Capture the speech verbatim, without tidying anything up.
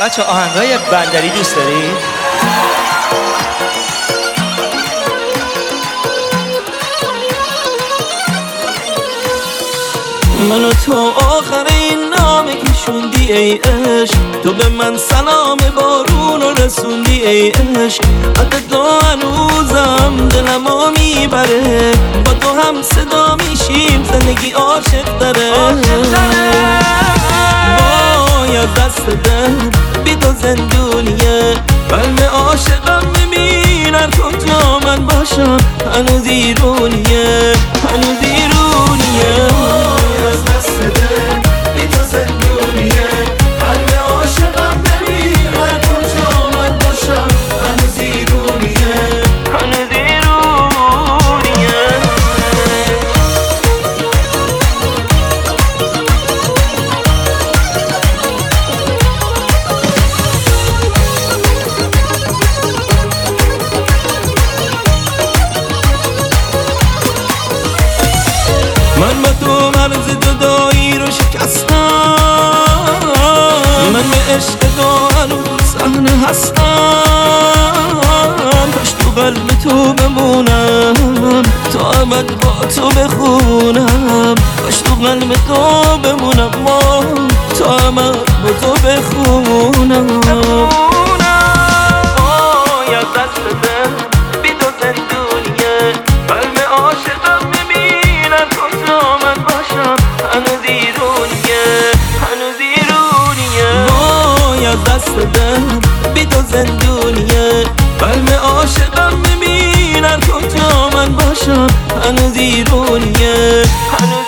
بچه آهنگای بندری دوست دارید؟ من و تو آخرین نامه کشوندی ای عشق، تو به من سلام بارون رو رسوندی ای عشق. حتی تو هنوزم دلمو میبره، با تو هم صدا میشیم زندگی عاشق داره. وای از دست دل بی تو زندونیه، قلب عاشقم میمیرن کجا من باشم، هنوز ایرونیه هنوز ایرونیه. از دست دل بی تو زندونیه، قلب عاشقم نمیرن کجا من باشم، هنوز ایرونیه هنوز ایرونیه. من با تو مرز جدایی رو شکستم، من به عشق تو هنوز صحنه هستم. کاش تو قلب تو بمونم، تا ابد با تو بخونم. کاش تو قلب تو بمونم، تا ابد با تو بخونم. وای از دست دل بی تو زندونیه، قلب عاشقم میبینم کجا من باشم، هنوز ایرونیه هنوز ایرونیه. وای از دست دل بی تو زندونیه، قلب عاشقم میبینم کجا من باشم، هنوز ایرونیه هنوز